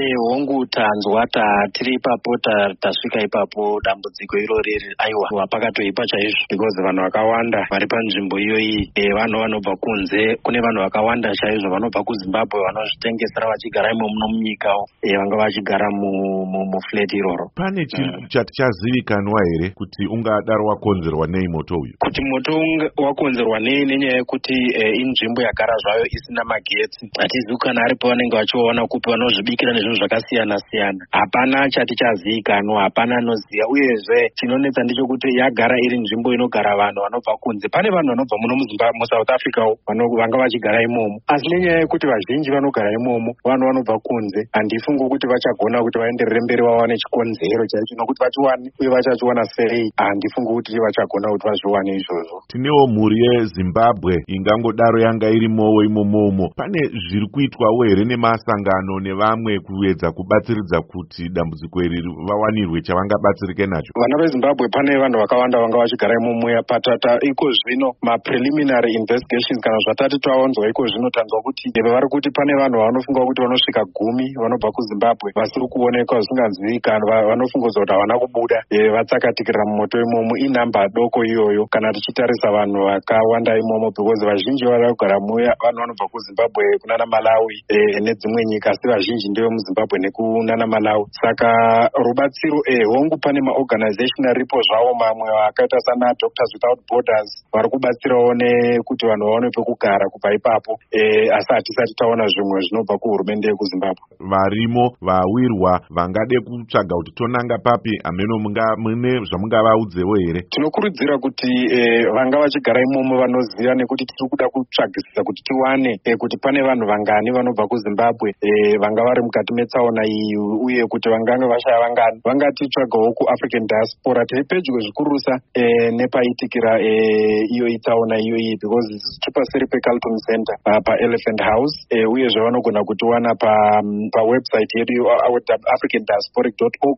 hongu tanzwa tiri ipapo tasvika ipapo dambudziko irori aiwa pakatoipa chaizvo because vanhu vakawanda vari panzvimbo iyoyi vanhu vanobva kunze. Kune vanhu vakawanda chaizvo vanobva kuZimbabwe vanozvitengesera vachigara imo muno munyika vanga vachigara muflat iroro. Pane chiri chati chazivikanwa here kuti ungadaro wakonzerwa nei moto uyu? Kuti moto wakonzerwa nei nenyaya yekuti inzvimbo yagara zvayo isina magetsi. Hatizivi kana aripo vanenge vachiona kupi vanozvibikira nezvinhu zvakasiyana siyana. Hapana chati chazivikanwa, hapana anoziva. Uyezve chinonetsa ndechekuti yagara iri nzvimbo inogara vanhu vanobva kunze. Pane vanhu vanobva muno muSouth Africa vanga vachigara imomo, asi nenyaya yekuti vazhinji vanogara imomo vanhu vanobva kunze, handifungi kuti vachagona kuti vaenderere mberi vawane chikonzero chaicho, nokuti vachiwane uye vachachiwana sei, handifungi kuti vachagona kuti vazviwane izvozvo. Tinewo mhuri yeZimbabwe ingangodaro yanga irimowo imomomo. Pane zviri kuitwawo here nemasangano nevamwe kuedza kubatsiridza kuti dambudziko iri vawanirwe chavangabatsirike nacho? Vana veZimbabwe pane vanhu vakawanda vanga vachigara imomo yapatata. Iko zvino preliminary investigations kana zvatati taonzwa iko zvino tanzwa kuti vari kuti pane vanhu vanofunga kuti vanosvika 10 vanobva kuZimbabwe vasiri kuonekwa zvisingazivikanwa, vanofunga kuti havana kubuda vatsakatikira mumoto imomo. Inhamba doko iyoyo kana tichitarisa vanhu vakawanda imomo, because vazhinji vari kugara muya vanhu vanobva kuZimbabwe kunana Malawi nedzimwe nyika, asi vazhinji ndewe muZimbabwe nekunana Malawi. Saka rubatsiro hongu pane maorganization aripo zvawo mamwe akaita sana Doctors Without Borders vari kubatsirawo nekuti vanhu vaone pekugara kubva ipapo, asi hatisati taona zvimwe zvinobva kuhurumende yekuZimbabwe. Varimo vawirwa vangade kutsvaga kuti tonanga papi ameno mune zvamungavaudzewo here? Tinokurudzira kuti vanga vachigara imomo vanoziva, nekuti tiri kuda kutsvagisisa kuti tiwane kuti pane vanhu vangani vanobva kuZimbabwe vanga vari mukati metsaona iyi, uye kuti vanganga vashaya vangani vangatitsvagawo kuAfrican Diaspora. Tiri pedyo zvikurusa nepaitikira iyo itsaona iyoyi, because tiri paseri peCarlton Center paElephant House, uyezve vanogona kutiwana pawebsite yedu africandiasporic.org,